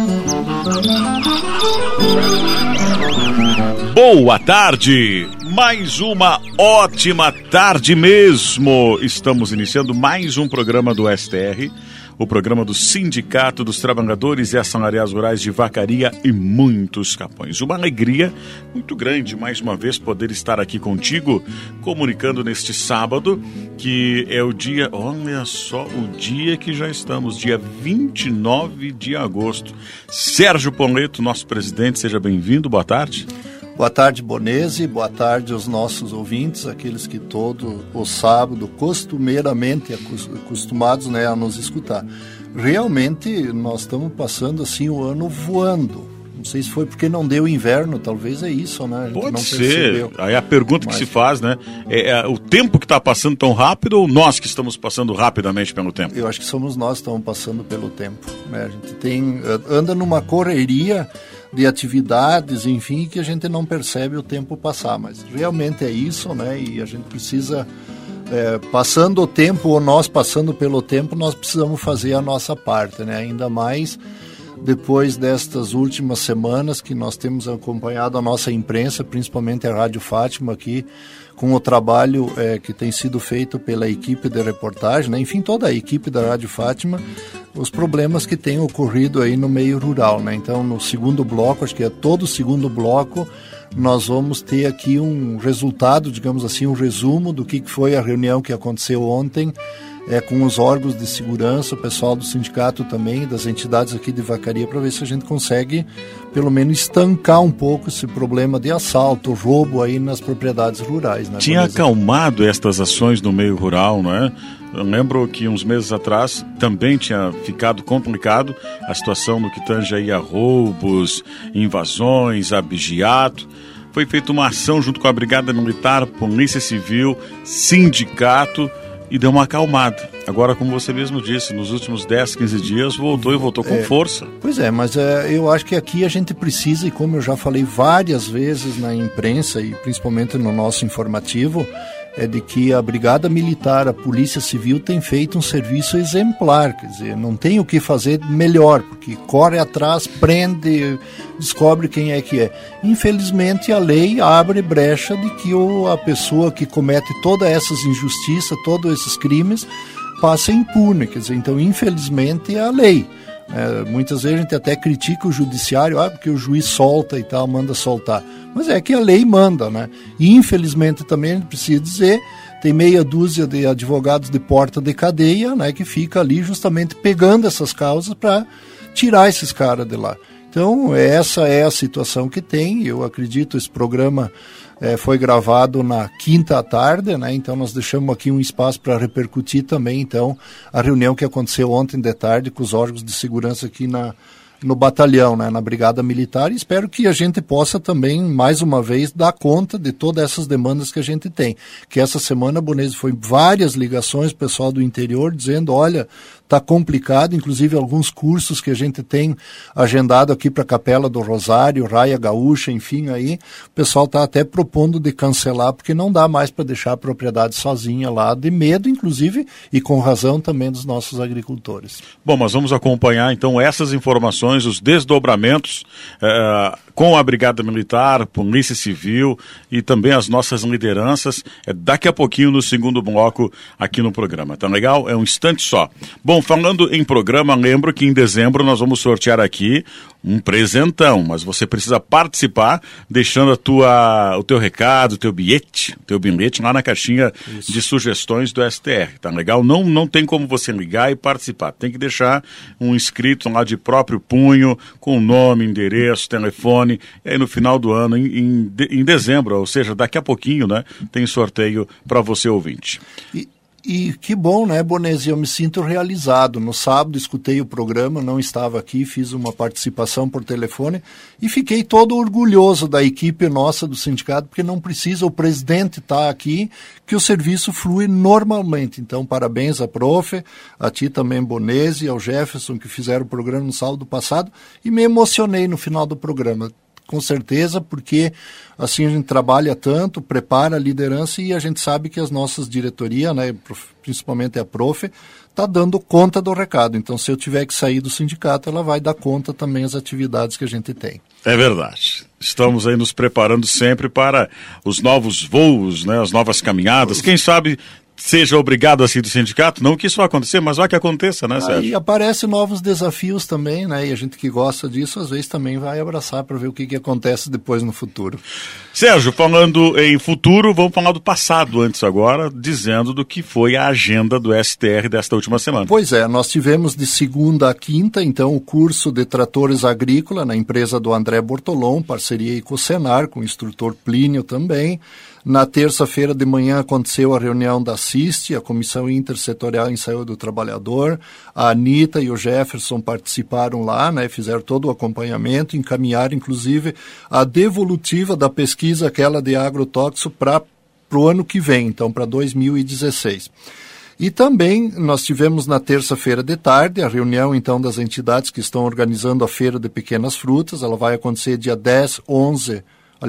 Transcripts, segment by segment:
Boa tarde, mais uma ótima tarde mesmo. Estamos iniciando mais um programa do STR, o programa do Sindicato dos Trabalhadores e Assalariados Rurais de Vacaria e muitos Capões. Uma alegria muito grande, mais uma vez, poder estar aqui contigo, comunicando neste sábado, que é o dia, olha só, o dia que já estamos, dia 29 de agosto. Sérgio Ponleto, nosso presidente, seja bem-vindo, boa tarde. Boa tarde, Bonese, boa tarde aos nossos ouvintes, aqueles que todo o sábado, costumeiramente acostumados, né, a nos escutar. Realmente, nós estamos passando assim o ano voando. Não sei se foi porque não deu inverno, talvez é isso, né? A gente Pode não ser. percebeu. Aí a pergunta que se faz, né? É o tempo que está passando tão rápido ou nós que estamos passando rapidamente pelo tempo? Eu acho que somos nós que estamos passando pelo tempo, né? A gente anda numa correria de atividades, enfim, que a gente não percebe o tempo passar, mas realmente é isso, né? E a gente precisa, passando o tempo ou nós passando pelo tempo, nós precisamos fazer a nossa parte, né? Ainda mais depois destas últimas semanas que nós temos acompanhado a nossa imprensa, principalmente a Rádio Fátima aqui, com o trabalho que tem sido feito pela equipe de reportagem, né? Enfim, toda a equipe da Rádio Fátima, os problemas que têm ocorrido aí no meio rural, né? Então, no segundo bloco, acho que é todo o segundo bloco, nós vamos ter aqui um resultado, digamos assim, um resumo do que foi a reunião que aconteceu ontem, com os órgãos de segurança, o pessoal do sindicato também, das entidades aqui de Vacaria, para ver se a gente consegue, pelo menos, estancar um pouco esse problema de assalto, roubo aí nas propriedades rurais. Né? Tinha acalmado estas ações no meio rural, não é? Eu lembro que uns meses atrás também tinha ficado complicado a situação no que tange aí a roubos, invasões, abigeato. Foi feita uma ação junto com a Brigada Militar, Polícia Civil, Sindicato, e deu uma acalmada. Agora, como você mesmo disse, nos últimos 10, 15 dias voltou com força. Pois é, mas eu acho que aqui a gente precisa, e como eu já falei várias vezes na imprensa e principalmente no nosso informativo, é de que a Brigada Militar, a Polícia Civil tem feito um serviço exemplar, quer dizer, não tem o que fazer melhor, porque corre atrás, prende, descobre quem é que é. Infelizmente, a lei abre brecha de que a pessoa que comete todas essas injustiças, todos esses crimes, passa impune, quer dizer, então, infelizmente, é a lei. Muitas vezes a gente até critica o judiciário, porque o juiz solta e tal, manda soltar. Mas é que a lei manda, né? E infelizmente também a gente precisa dizer, tem meia dúzia de advogados de porta de cadeia, né, que fica ali justamente pegando essas causas para tirar esses caras de lá. Então essa é a situação que tem. Eu acredito esse programa foi gravado na quinta à tarde, né? Então nós deixamos aqui um espaço para repercutir também, então, a reunião que aconteceu ontem de tarde com os órgãos de segurança aqui no batalhão, né? Na Brigada Militar, e espero que a gente possa também, mais uma vez, dar conta de todas essas demandas que a gente tem. Que essa semana, Bonese, foi várias ligações, pessoal do interior, dizendo, olha, está complicado, inclusive alguns cursos que a gente tem agendado aqui para a Capela do Rosário, Raia Gaúcha, enfim, aí o pessoal está até propondo de cancelar, porque não dá mais para deixar a propriedade sozinha lá, de medo, inclusive, e com razão também dos nossos agricultores. Bom, mas vamos acompanhar então essas informações, os desdobramentos com a Brigada Militar, Polícia Civil e também as nossas lideranças, daqui a pouquinho no segundo bloco aqui no programa, tá legal? É um instante só. Bom, falando em programa, lembro que em dezembro nós vamos sortear aqui um presentão, mas você precisa participar deixando o teu recado, o teu bilhete lá na caixinha de sugestões do STR, tá legal? Não tem como você ligar e participar, tem que deixar um escrito lá de próprio punho, com nome, endereço, telefone, e aí no final do ano, em dezembro, ou seja, daqui a pouquinho, né, tem sorteio para você ouvinte. E que bom, né, Bonese? Eu me sinto realizado. No sábado escutei o programa, não estava aqui, fiz uma participação por telefone e fiquei todo orgulhoso da equipe nossa do sindicato, porque não precisa o presidente estar aqui, que o serviço flui normalmente. Então, parabéns à prof, a ti também, Bonese, ao Jefferson, que fizeram o programa no sábado passado, e me emocionei no final do programa. Com certeza, porque assim a gente trabalha tanto, prepara a liderança e a gente sabe que as nossas diretorias, né, principalmente a prof, está dando conta do recado. Então, se eu tiver que sair do sindicato, ela vai dar conta também das atividades que a gente tem. É verdade. Estamos aí nos preparando sempre para os novos voos, né, as novas caminhadas. Quem sabe seja obrigado a sair do sindicato, não que isso vai acontecer, mas vai que aconteça, né, Sérgio? E aparecem novos desafios também, né? E a gente que gosta disso, às vezes também vai abraçar para ver o que acontece depois no futuro. Sérgio, falando em futuro, vamos falar do passado antes agora, dizendo do que foi a agenda do STR desta última semana. Pois é, nós tivemos de segunda a quinta, então, o curso de tratores agrícola na empresa do André Bortolom, parceria com o Senar, com o instrutor Plínio também. Na terça-feira de manhã aconteceu a reunião da CIST, a Comissão Intersetorial em Saúde do Trabalhador. A Anitta e o Jefferson participaram lá, né, fizeram todo o acompanhamento, encaminharam inclusive a devolutiva da pesquisa aquela de agrotóxico para o ano que vem, então para 2016. E também nós tivemos na terça-feira de tarde a reunião então das entidades que estão organizando a Feira de Pequenas Frutas. Ela vai acontecer dia 10, 11,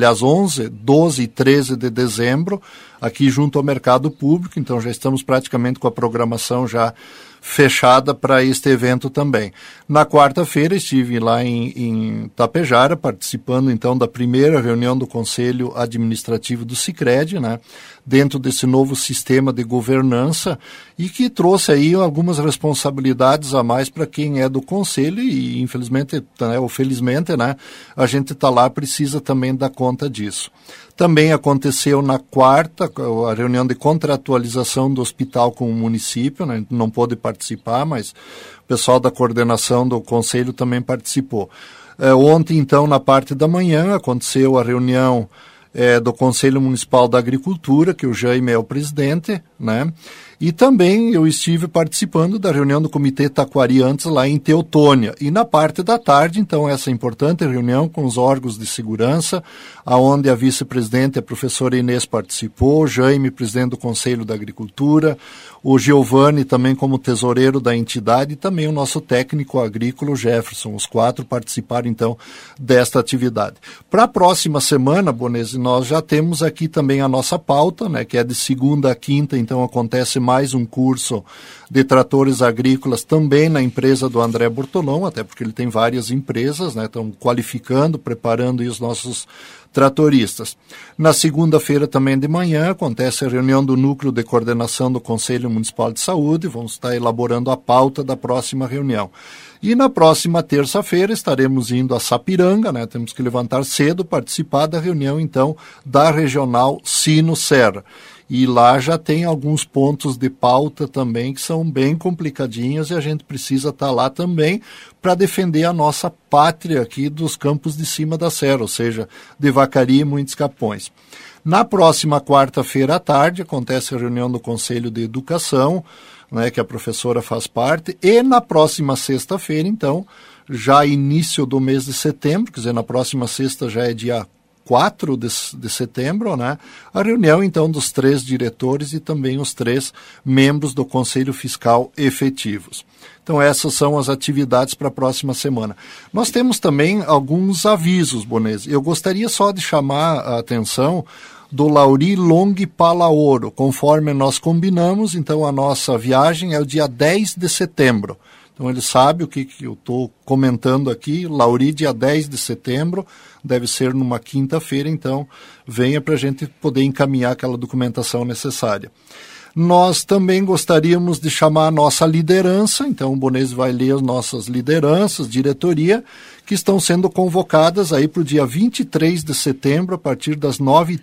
12 e 13 de dezembro, aqui junto ao Mercado Público, então já estamos praticamente com a programação já fechada para este evento também. Na quarta-feira estive lá em Tapejara, participando então da primeira reunião do Conselho Administrativo do Sicredi, né, dentro desse novo sistema de governança, e que trouxe aí algumas responsabilidades a mais para quem é do Conselho e infelizmente, né, ou felizmente, né, a gente está lá, precisa também dar conta disso. Também aconteceu na quarta a reunião de contratualização do hospital com o município, né? Não pôde participar, mas o pessoal da coordenação do conselho também participou. Ontem, então, na parte da manhã, aconteceu a reunião do Conselho Municipal da Agricultura, que o Jaime é o presidente, né? E também eu estive participando da reunião do Comitê Taquari antes lá em Teutônia. E na parte da tarde, então, essa importante reunião com os órgãos de segurança, aonde a vice-presidente, a professora Inês, participou, o Jaime, presidente do Conselho da Agricultura, o Giovanni também como tesoureiro da entidade e também o nosso técnico agrícola, o Jefferson. Os 4 participaram, então, desta atividade. Para a próxima semana, Bonese, nós já temos aqui também a nossa pauta, né, que é de segunda a quinta, então acontece mais um curso de tratores agrícolas também na empresa do André Bortolom, até porque ele tem várias empresas, né, estão qualificando, preparando aí os nossos tratoristas. Na segunda-feira também de manhã acontece a reunião do Núcleo de Coordenação do Conselho Municipal de Saúde, vamos estar elaborando a pauta da próxima reunião. E na próxima terça-feira estaremos indo a Sapiranga, né? Temos que levantar cedo, participar da reunião, então, da Regional Sino-Serra. E lá já tem alguns pontos de pauta também que são bem complicadinhos e a gente precisa estar lá também para defender a nossa pátria aqui dos campos de cima da serra, ou seja, de Vacaria e Muitos Capões. Na próxima quarta-feira à tarde acontece a reunião do Conselho de Educação, né, que a professora faz parte, e na próxima sexta-feira, então, já início do mês de setembro, quer dizer, na próxima sexta já é dia 4 de setembro, né? A reunião, então, dos 3 diretores e também os 3 membros do Conselho Fiscal efetivos. Então, essas são as atividades para a próxima semana. Nós temos também alguns avisos, Bonese. Eu gostaria só de chamar a atenção do Lauri Long Palaoro. Conforme nós combinamos, então, a nossa viagem é o dia 10 de setembro. Então, ele sabe o que eu estou comentando aqui. Lauri, dia 10 de setembro, deve ser numa quinta-feira, então venha para a gente poder encaminhar aquela documentação necessária. Nós também gostaríamos de chamar a nossa liderança, então o Bonese vai ler as nossas lideranças, diretoria, que estão sendo convocadas aí para o dia 23 de setembro, a partir das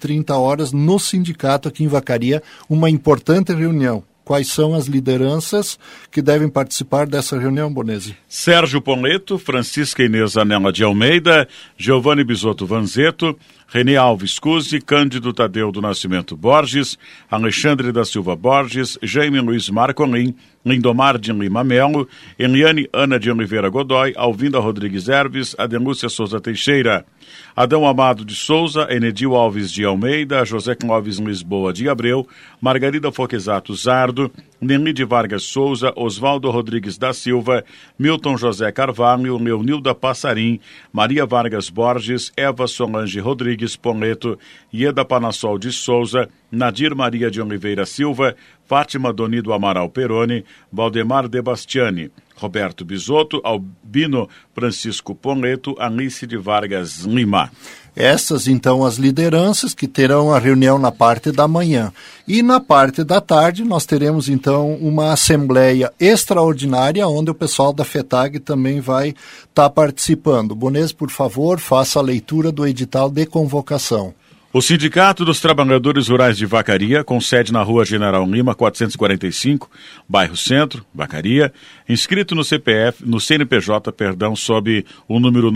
9h30 no sindicato aqui em Vacaria, uma importante reunião. Quais são as lideranças que devem participar dessa reunião, Bonese? Sérgio Poleto, Francisca Inês Anela de Almeida, Giovanni Bisotto Vanzeto, René Alves Cusi, Cândido Tadeu do Nascimento Borges, Alexandre da Silva Borges, Jaime Luiz Marcolin, Lindomar de Lima Melo, Eliane Ana de Oliveira Godoy, Alvinda Rodrigues Herves, Adelúcia Souza Teixeira, Adão Amado de Souza, Enedil Alves de Almeida, José Clóvis Lisboa de Abreu, Margarida Foquesato Zardo, Nenide Vargas Souza, Oswaldo Rodrigues da Silva, Milton José Carvalho, Leonilda Passarim, Maria Vargas Borges, Eva Solange Rodrigues Poneto, Ieda Panassol de Souza, Nadir Maria de Oliveira Silva, Fátima Donido Amaral Peroni, Valdemar De Bastiani, Roberto Bisotto, Albino Francisco Poneto, Anice de Vargas Lima. Essas, então, as lideranças que terão a reunião na parte da manhã. E na parte da tarde nós teremos, então, uma assembleia extraordinária, onde o pessoal da FETAG também vai estar participando. Bonês, por favor, faça a leitura do edital de convocação. O Sindicato dos Trabalhadores Rurais de Vacaria, com sede na Rua General Lima, 445, bairro Centro, Vacaria, inscrito no CNPJ, sob o número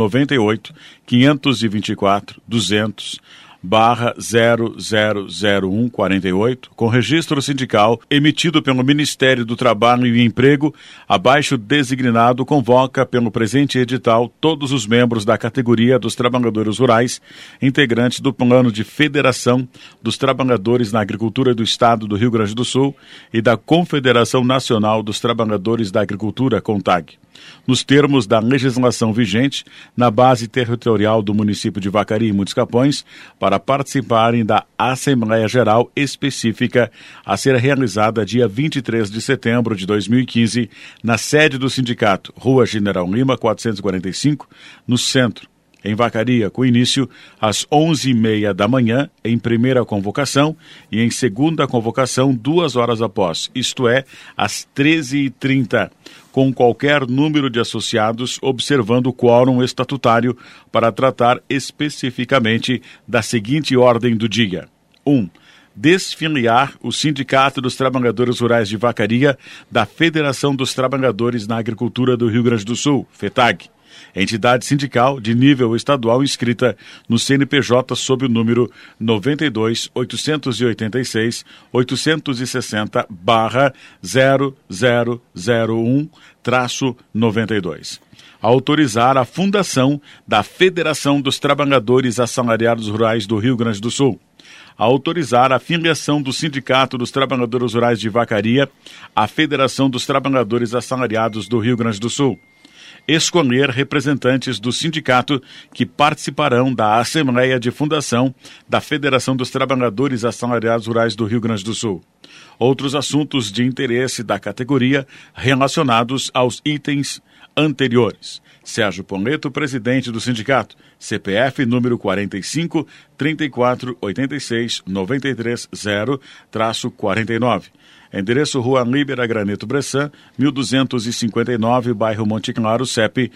98-524-200/000148, com registro sindical emitido pelo Ministério do Trabalho e Emprego, abaixo designado, convoca pelo presente edital todos os membros da categoria dos trabalhadores rurais, integrantes do Plano de Federação dos Trabalhadores na Agricultura do Estado do Rio Grande do Sul e da Confederação Nacional dos Trabalhadores da Agricultura, CONTAG, nos termos da legislação vigente, na base territorial do município de Vacaria e Muitos Capões, para participarem da Assembleia Geral específica a ser realizada dia 23 de setembro de 2015, na sede do sindicato, Rua General Lima, 445, no centro, em Vacaria, com início às 11h30 da manhã, em primeira convocação, e em segunda convocação, 2 horas após, isto é, às 13h30, com qualquer número de associados, observando o quórum estatutário para tratar especificamente da seguinte ordem do dia. 1. Desfiliar o Sindicato dos Trabalhadores Rurais de Vacaria da Federação dos Trabalhadores na Agricultura do Rio Grande do Sul, FETAG, entidade sindical de nível estadual inscrita no CNPJ sob o número 92-880-860-0001-92. Autorizar a fundação da Federação dos Trabalhadores Assalariados Rurais do Rio Grande do Sul. Autorizar a filiação do Sindicato dos Trabalhadores Rurais de Vacaria à Federação dos Trabalhadores Assalariados do Rio Grande do Sul. Escolher representantes do sindicato que participarão da Assembleia de Fundação da Federação dos Trabalhadores Assalariados Rurais do Rio Grande do Sul. Outros assuntos de interesse da categoria relacionados aos itens anteriores. Sérgio Poneto, presidente do sindicato, CPF número 45 34 86 93 0-49. Endereço Rua Líbera Graneto Bressan, 1259, bairro Monte Claro, CEP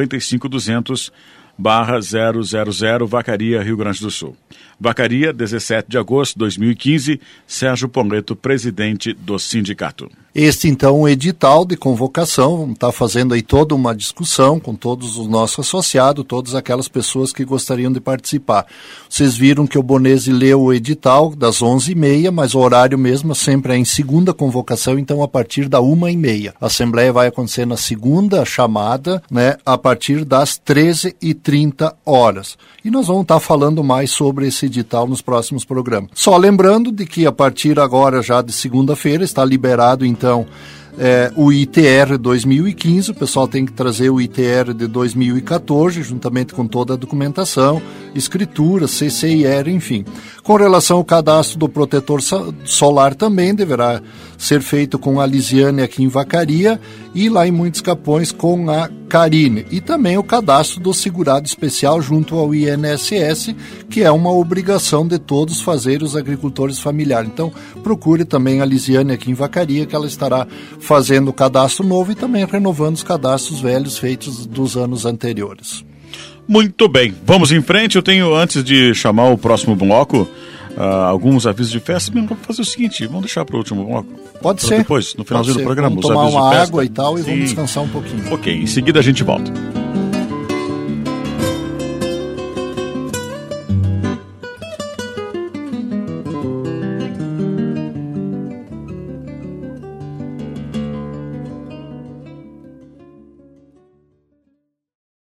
95200/000, Vacaria, Rio Grande do Sul. Vacaria, 17 de agosto de 2015, Sérgio Poneto, presidente do sindicato. Este, então, o edital de convocação, vamos estar fazendo aí toda uma discussão com todos os nossos associados, todas aquelas pessoas que gostariam de participar. Vocês viram que o Bonese leu o edital das 11h30, mas o horário mesmo sempre é em segunda convocação, então a partir da 1h30. A Assembleia vai acontecer na segunda chamada, né, a partir das 13h30. E nós vamos estar falando mais sobre esse edital nos próximos programas. Só lembrando de que a partir agora, já de segunda-feira, está liberado, então, o ITR 2015, o pessoal tem que trazer o ITR de 2014, juntamente com toda a documentação, escritura, CCIR, enfim. Com relação ao cadastro do protetor solar também deverá ser feito com a Lisiane aqui em Vacaria e lá em Muitos Capões com a Karine. E também o cadastro do segurado especial junto ao INSS, que é uma obrigação de todos fazer os agricultores familiares. Então, procure também a Lisiane aqui em Vacaria, que ela estará fazendo o cadastro novo e também renovando os cadastros velhos feitos dos anos anteriores. Muito bem, vamos em frente. Eu tenho, antes de chamar o próximo bloco, alguns avisos de festa. Vamos fazer o seguinte, vamos deixar para o último bloco. Pode ser. Depois, no finalzinho do programa, vamos tomar uma água e tal e vamos descansar um pouquinho. Ok, em seguida a gente volta.